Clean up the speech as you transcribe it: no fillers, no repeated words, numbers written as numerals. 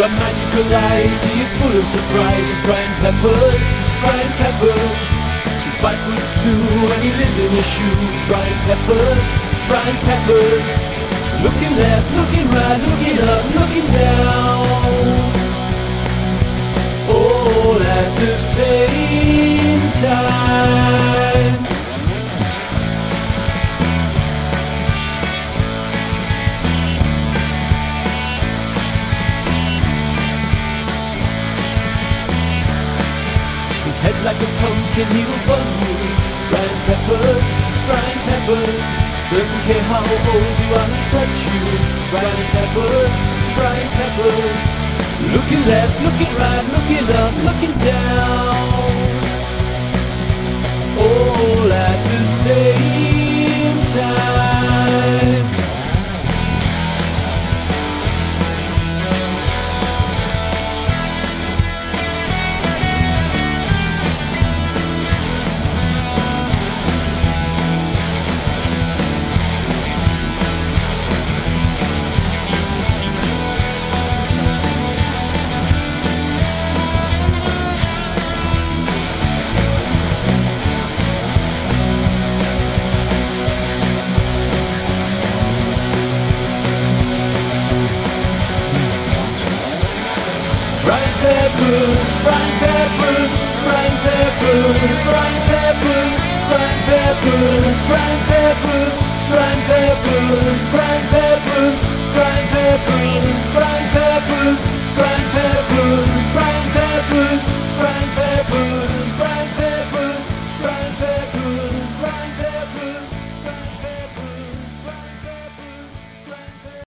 got magical eyes, he is full of surprises. Brian Peppers, Brian Peppers. He's 5'2" and he lives in his shoes. Brian Peppers, Brian Peppers. Looking left, looking right, looking up, looking down, all at the same time. His head's like a pumpkin, he will bug you. Brian Peppers, Brian Peppers. Doesn't care how old you are, he'll touch you. Brian Peppers, Brian Peppers. Looking left, looking right, looking up, looking down.